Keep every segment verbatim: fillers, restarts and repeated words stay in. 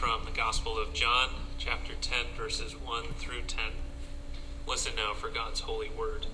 from the Gospel of John, chapter ten, verses one through ten. Listen now for God's holy word.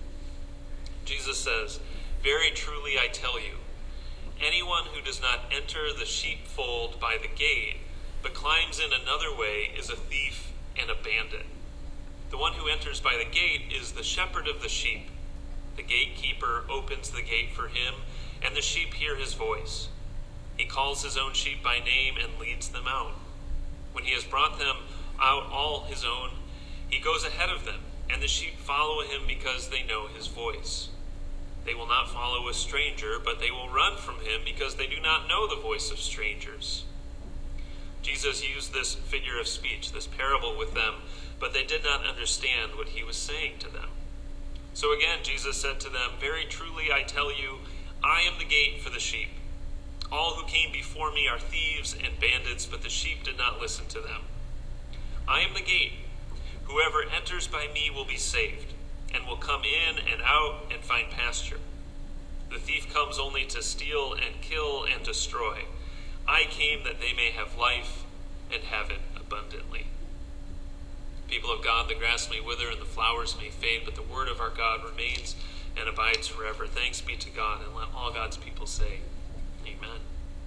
Jesus says, "Very truly I tell you, anyone who does not enter the sheepfold by the gate, but climbs in another way, is a thief and a bandit. The one who enters by the gate is the shepherd of the sheep. The gatekeeper opens the gate for him, and the sheep hear his voice. He calls his own sheep by name and leads them out. When he has brought them out all his own, he goes ahead of them, and the sheep follow him because they know his voice. They will not follow a stranger, but they will run from him because they do not know the voice of strangers." Jesus used this figure of speech, this parable with them, but they did not understand what he was saying to them. So again, Jesus said to them, "Very truly I tell you, I am the gate for the sheep. All who came before me are thieves and bandits, but the sheep did not listen to them. I am the gate. Whoever enters by me will be saved, and will come in and out and find pasture. The thief comes only to steal and kill and destroy. I came that they may have life and have it abundantly." People of God, the grass may wither and the flowers may fade, but the word of our God remains and abides forever. Thanks be to God, and let all God's people say, Amen.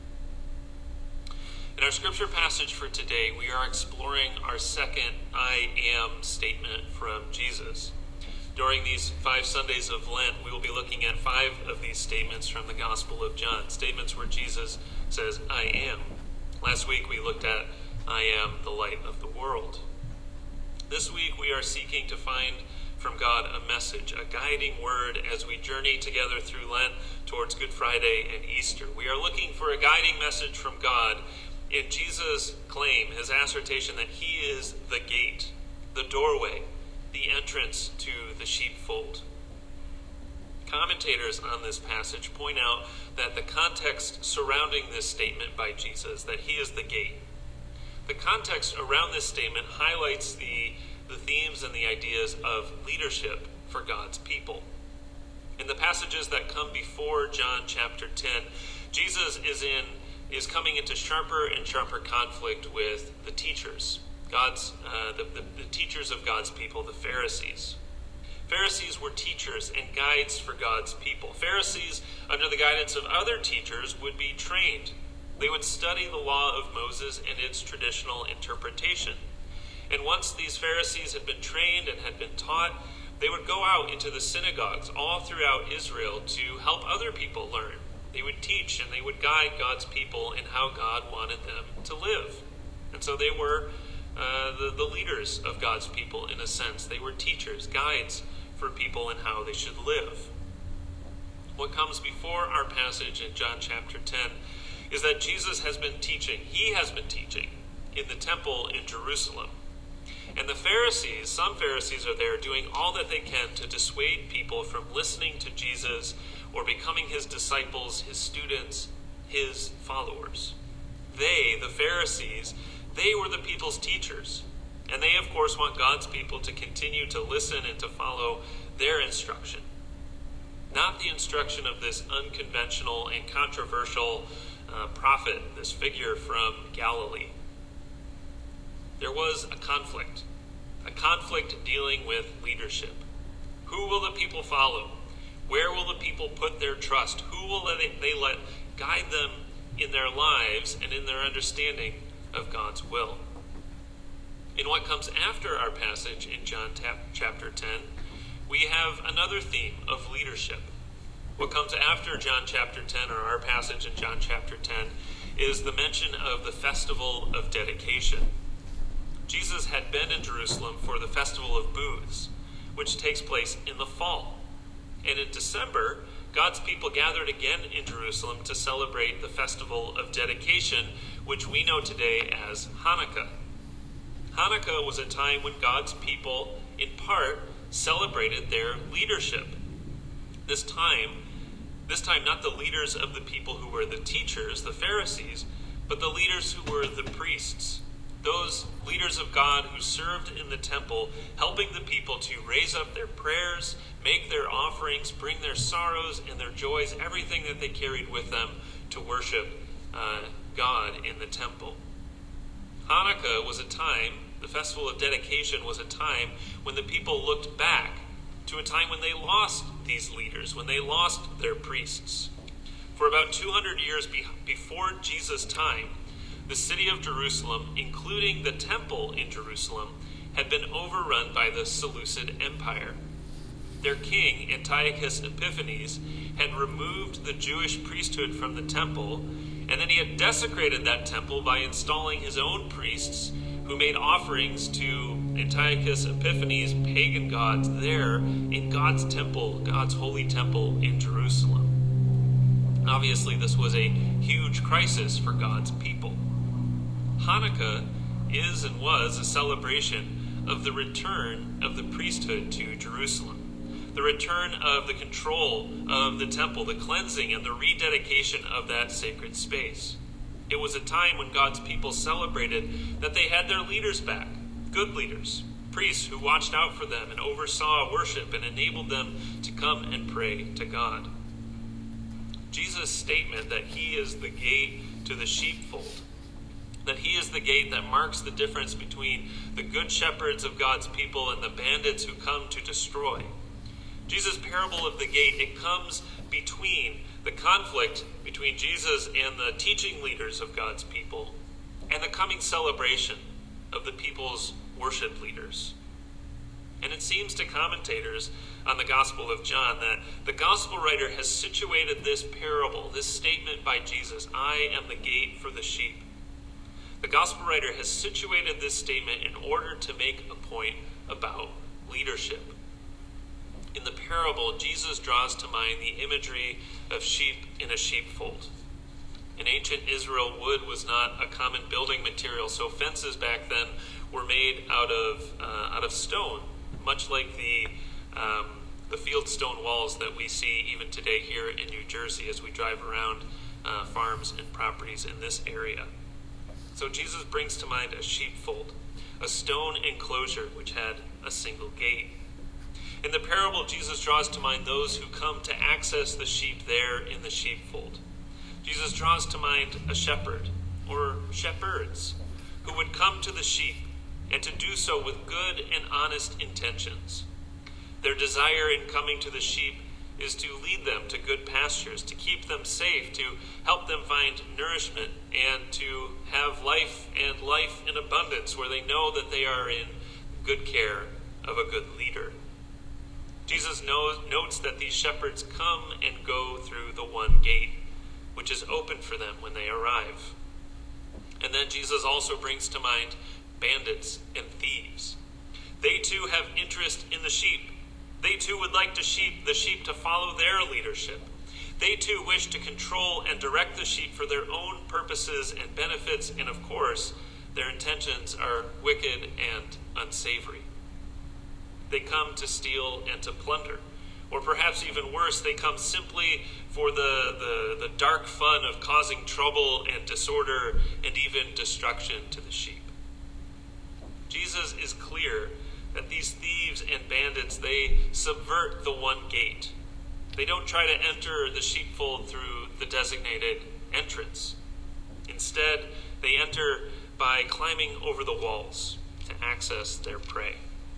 In our scripture passage for today, we are exploring our second I am statement from Jesus. During these five Sundays of Lent, we will be looking at five of these statements from the Gospel of John, statements where Jesus says, I am. Last week we looked at, I am the light of the world. This week we are seeking to find from God a message, a guiding word as we journey together through Lent towards Good Friday and Easter. We are looking for a guiding message from God in Jesus' claim, his assertion that he is the gate, the doorway, the entrance to the sheepfold. Commentators on this passage point out that the context surrounding this statement by Jesus, that he is the gate, the context around this statement highlights the, the themes and the ideas of leadership for God's people. In the passages that come before John chapter ten, Jesus is in is coming into sharper and sharper conflict with the teachers, God's uh, the, the, the teachers of God's people, the Pharisees. Pharisees were teachers and guides for God's people. Pharisees, under the guidance of other teachers, would be trained. They would study the law of Moses and its traditional interpretation. And once these Pharisees had been trained and had been taught, they would go out into the synagogues all throughout Israel to help other people learn. They would teach and they would guide God's people in how God wanted them to live. And so they were uh, the, the leaders of God's people in a sense. They were teachers, guides for people in how they should live. What comes before our passage in John chapter ten is that Jesus has been teaching, he has been teaching in the temple in Jerusalem. And the Pharisees, some Pharisees are there doing all that they can to dissuade people from listening to Jesus or becoming his disciples, his students, his followers. They, the Pharisees, they were the people's teachers. And they, of course, want God's people to continue to listen and to follow their instruction. Not the instruction of this unconventional and controversial uh, prophet, this figure from Galilee. There was a conflict, a conflict dealing with leadership. Who will the people follow? Where will the people put their trust? Who will they let guide them in their lives and in their understanding of God's will? In what comes after our passage in John chapter ten, we have another theme of leadership. What comes after John chapter ten, or our passage in John chapter ten, is the mention of the festival of dedication. Jesus had been in Jerusalem for the festival of booths, which takes place in the fall. And in December, God's people gathered again in Jerusalem to celebrate the festival of dedication, which we know today as Hanukkah. Hanukkah was a time when God's people, in part, celebrated their leadership. This time, this time not the leaders of the people who were the teachers, the Pharisees, but the leaders who were the priests, those leaders of God who served in the temple, helping the people to raise up their prayers, make their offerings, bring their sorrows and their joys, everything that they carried with them to worship uh, God in the temple. Hanukkah was a time, the festival of dedication was a time when the people looked back to a time when they lost these leaders, when they lost their priests. For about two hundred years be- before Jesus' time, the city of Jerusalem, including the temple in Jerusalem, had been overrun by the Seleucid Empire. Their king, Antiochus Epiphanes, had removed the Jewish priesthood from the temple, and then he had desecrated that temple by installing his own priests who made offerings to Antiochus Epiphanes' pagan gods there in God's temple, God's holy temple in Jerusalem. Obviously, this was a huge crisis for God's people. Hanukkah is and was a celebration of the return of the priesthood to Jerusalem, the return of the control of the temple, the cleansing and the rededication of that sacred space. It was a time when God's people celebrated that they had their leaders back, good leaders, priests who watched out for them and oversaw worship and enabled them to come and pray to God. Jesus' statement that he is the gate to the sheepfold, that he is the gate that marks the difference between the good shepherds of God's people and the bandits who come to destroy. Jesus' parable of the gate, it comes between the conflict between Jesus and the teaching leaders of God's people and the coming celebration of the people's worship leaders. And it seems to commentators on the Gospel of John that the Gospel writer has situated this parable, this statement by Jesus, I am the gate for the sheep. The Gospel writer has situated this statement in order to make a point about leadership. In the parable, Jesus draws to mind the imagery of sheep in a sheepfold. In ancient Israel, wood was not a common building material, so fences back then were made out of uh, out of stone, much like the um, the fieldstone walls that we see even today here in New Jersey as we drive around uh, farms and properties in this area. So Jesus brings to mind a sheepfold, a stone enclosure which had a single gate. In the parable, Jesus draws to mind those who come to access the sheep there in the sheepfold. Jesus draws to mind a shepherd, or shepherds, who would come to the sheep and to do so with good and honest intentions. Their desire in coming to the sheep is to lead them to good pastures, to keep them safe, to help them find nourishment, and to have life and life in abundance where they know that they are in good care of a good leader. Jesus knows, notes that these shepherds come and go through the one gate, which is open for them when they arrive. And then Jesus also brings to mind bandits and thieves. They too have interest in the sheep. They too would like to sheep, the sheep to follow their leadership. They too wish to control and direct the sheep for their own purposes and benefits, and of course, their intentions are wicked and unsavory. They come to steal and to plunder. Or perhaps even worse, they come simply for the, the, the dark fun of causing trouble and disorder and even destruction to the sheep. Jesus is clear that these thieves and bandits, they subvert the one gate. They don't try to enter the sheepfold through the designated entrance. Instead, they enter by climbing over the walls to access their prey.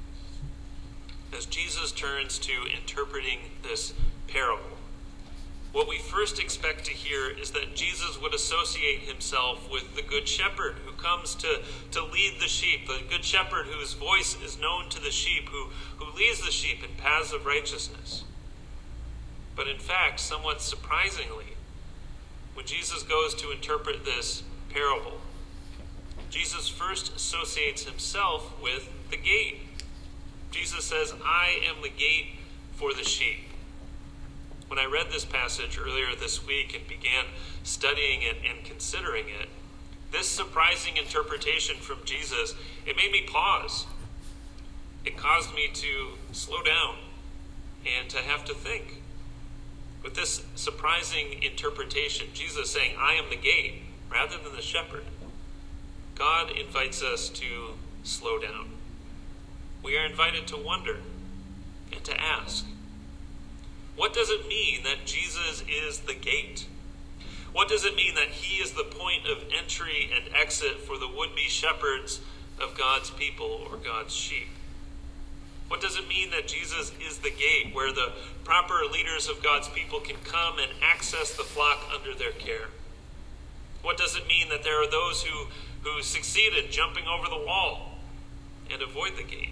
As Jesus turns to interpreting this parable, what we first expect to hear is that Jesus would associate himself with the good shepherd who comes to, to lead the sheep, the good shepherd whose voice is known to the sheep, who, who leads the sheep in paths of righteousness. But in fact, somewhat surprisingly, when Jesus goes to interpret this parable, Jesus first associates himself with the gate. Jesus says, I am the gate for the sheep. When I read this passage earlier this week and began studying it and considering it, this surprising interpretation from Jesus, it made me pause. It caused me to slow down and to have to think. With this surprising interpretation, Jesus saying, I am the gate, rather than the shepherd, God invites us to slow down. We are invited to wonder and to ask, what does it mean that Jesus is the gate? What does it mean that he is the point of entry and exit for the would-be shepherds of God's people or God's sheep? What does it mean that Jesus is the gate where the proper leaders of God's people can come and access the flock under their care? What does it mean that there are those who, who succeed in jumping over the wall and avoid the gate?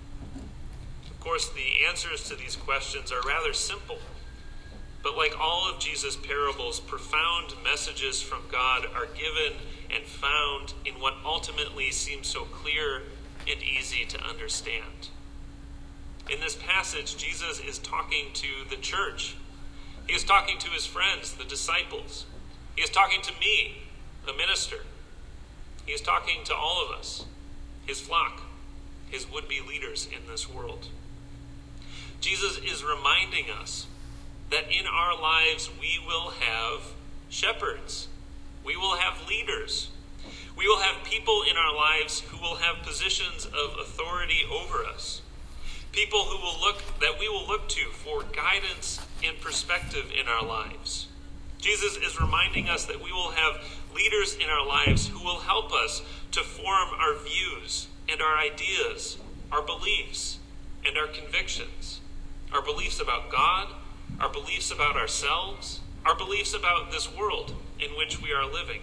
Of course, the answers to these questions are rather simple. But like all of Jesus' parables, profound messages from God are given and found in what ultimately seems so clear and easy to understand. In this passage, Jesus is talking to the church. He is talking to his friends, the disciples. He is talking to me, a minister. He is talking to all of us, his flock, his would-be leaders in this world. Jesus is reminding us that in our lives we will have shepherds. We will have leaders. We will have people in our lives who will have positions of authority over us. People who will look, that we will look to for guidance and perspective in our lives. Jesus is reminding us that we will have leaders in our lives who will help us to form our views and our ideas, our beliefs and our convictions, our beliefs about God, our beliefs about ourselves, our beliefs about this world in which we are living.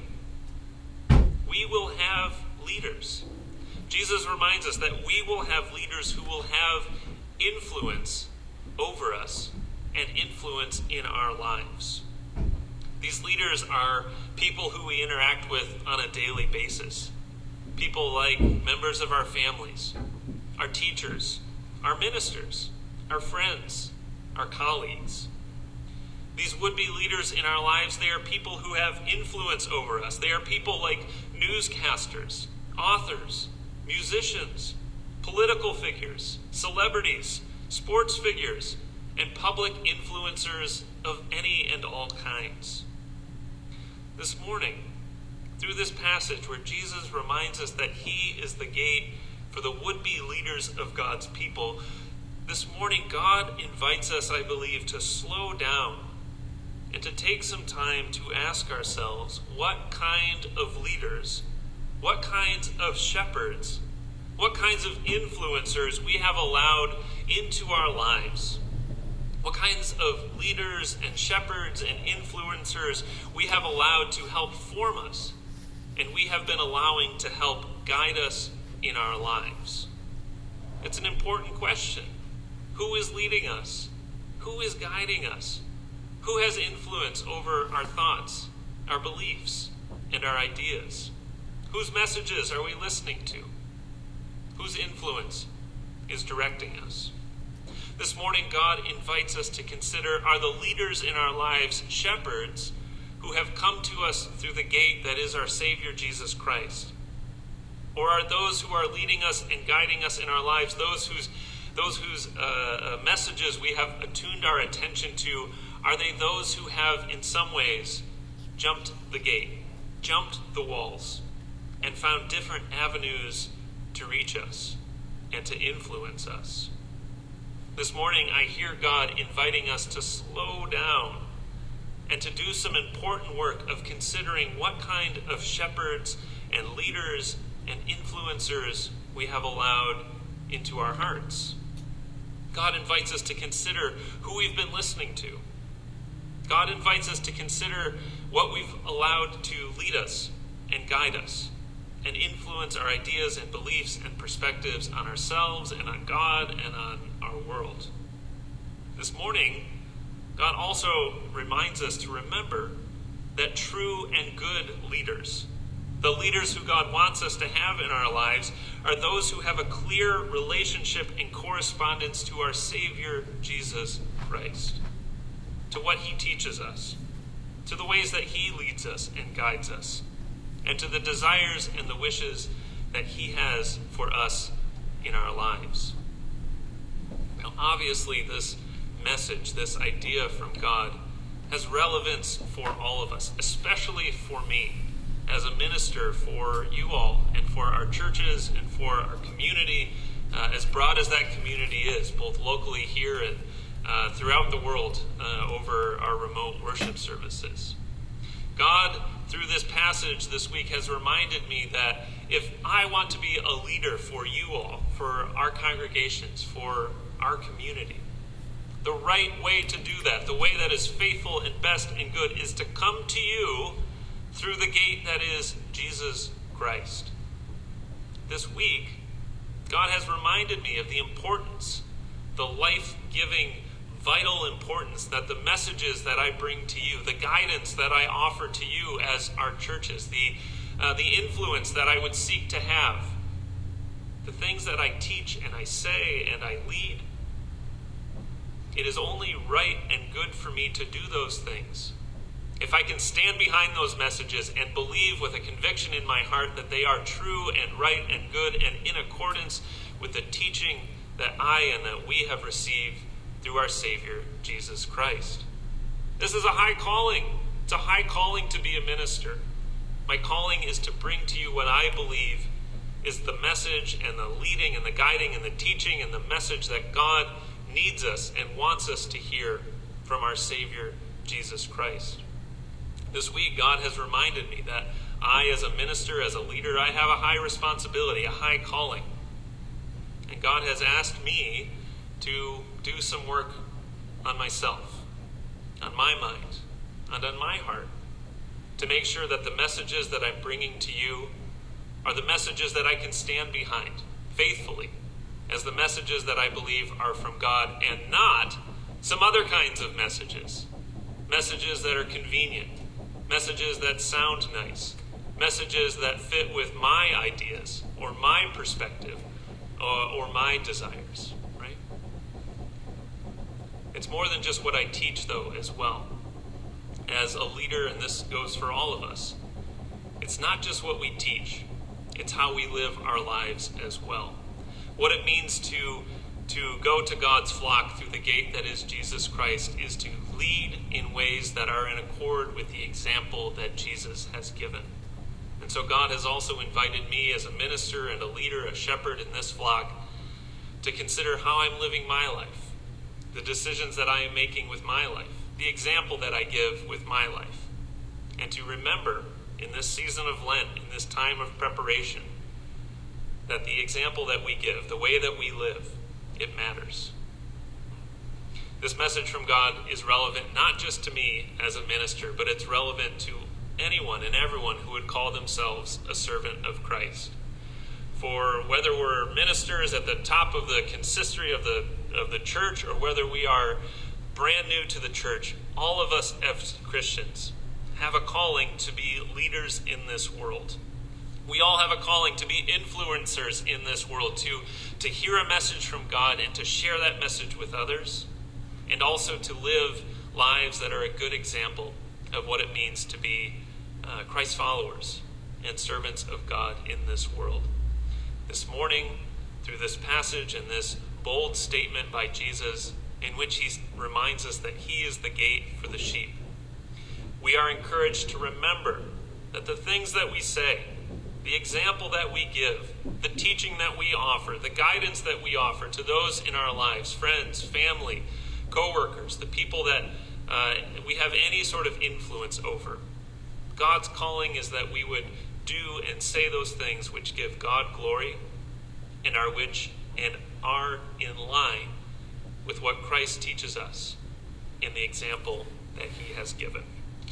We will have leaders. Jesus reminds us that we will have leaders who will have influence over us and influence in our lives. These leaders are people who we interact with on a daily basis. People like members of our families, our teachers, our ministers, our friends, our colleagues. These would-be leaders in our lives, they are people who have influence over us. They are people like newscasters, authors, musicians, political figures, celebrities, sports figures, and public influencers of any and all kinds. This morning, through this passage where Jesus reminds us that he is the gate for the would-be leaders of God's people, this morning God invites us, I believe, to slow down and to take some time to ask ourselves what kind of leaders, what kinds of shepherds, what kinds of influencers we have allowed into our lives. What kinds of leaders and shepherds and influencers we have allowed to help form us, and we have been allowing to help guide us in our lives. It's an important question. Who is leading us? Who is guiding us? Who has influence over our thoughts, our beliefs, and our ideas? Whose messages are we listening to? Whose influence is directing us? This morning, God invites us to consider, are the leaders in our lives shepherds who have come to us through the gate that is our Savior, Jesus Christ? Or are those who are leading us and guiding us in our lives, those whose, those whose uh, uh, messages we have attuned our attention to, are they those who have in some ways jumped the gate, jumped the walls, and found different avenues to reach us and to influence us? This morning, I hear God inviting us to slow down and to do some important work of considering what kind of shepherds and leaders and influencers we have allowed into our hearts. God invites us to consider who we've been listening to. God invites us to consider what we've allowed to lead us and guide us and influence our ideas and beliefs and perspectives on ourselves and on God and on our world. This morning, God also reminds us to remember that true and good leaders, the leaders who God wants us to have in our lives, are those who have a clear relationship and correspondence to our Savior, Jesus Christ, to what he teaches us, to the ways that he leads us and guides us, and to the desires and the wishes that he has for us in our lives. Now, obviously, this message, this idea from God, has relevance for all of us, especially for me as a minister, for you all, and for our churches, and for our community, uh, as broad as that community is, both locally here and uh, throughout the world uh, over our remote worship services. God, through this passage this week, has reminded me that if I want to be a leader for you all, for our congregations, for our community, the right way to do that, the way that is faithful and best and good, is to come to you through the gate that is Jesus Christ. This week, God has reminded me of the importance, the life-giving, vital importance that the messages that I bring to you, the guidance that I offer to you as our churches, the, uh, the influence that I would seek to have, the things that I teach and I say and I lead, it is only right and good for me to do those things if I can stand behind those messages and believe with a conviction in my heart that they are true and right and good and in accordance with the teaching that I and that we have received through our Savior, Jesus Christ. This is a high calling. It's a high calling to be a minister. My calling is to bring to you what I believe is the message and the leading and the guiding and the teaching and the message that God needs us and wants us to hear from our Savior, Jesus Christ. This week, God has reminded me that I, as a minister, as a leader, I have a high responsibility, a high calling. And God has asked me to do some work on myself, on my mind, and on my heart, to make sure that the messages that I'm bringing to you are the messages that I can stand behind faithfully, as the messages that I believe are from God, and not some other kinds of messages. Messages that are convenient, messages that sound nice, messages that fit with my ideas or my perspective uh, or my desires, right? It's more than just what I teach, though, as well. As a leader, and this goes for all of us, it's not just what we teach, it's how we live our lives as well. What it means to, to go to God's flock through the gate that is Jesus Christ is to lead in ways that are in accord with the example that Jesus has given. And so God has also invited me as a minister and a leader, a shepherd in this flock, to consider how I'm living my life, the decisions that I am making with my life, the example that I give with my life, and to remember in this season of Lent, in this time of preparation, that the example that we give, the way that we live, it matters. This message from God is relevant not just to me as a minister, but it's relevant to anyone and everyone who would call themselves a servant of Christ. For whether we're ministers at the top of the consistory of the of the church, or whether we are brand new to the church, all of us as Christians have a calling to be leaders in this world. We all have a calling to be influencers in this world, to, to hear a message from God and to share that message with others, and also to live lives that are a good example of what it means to be uh, Christ followers and servants of God in this world. This morning, through this passage and this bold statement by Jesus, in which he reminds us that he is the gate for the sheep, we are encouraged to remember that the things that we say, the example that we give, the teaching that we offer, the guidance that we offer to those in our lives, friends, family, co-workers, the people that uh, we have any sort of influence over, God's calling is that we would do and say those things which give God glory and are which and are in line with what Christ teaches us in the example that he has given.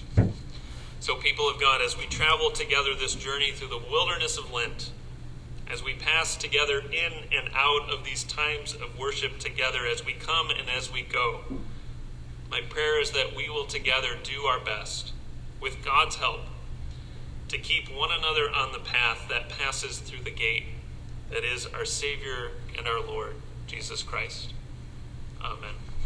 So, people of God, as we travel together this journey through the wilderness of Lent, as we pass together in and out of these times of worship together, as we come and as we go, my prayer is that we will together do our best, with God's help, to keep one another on the path that passes through the gate that is our Savior and our Lord, Jesus Christ. Amen.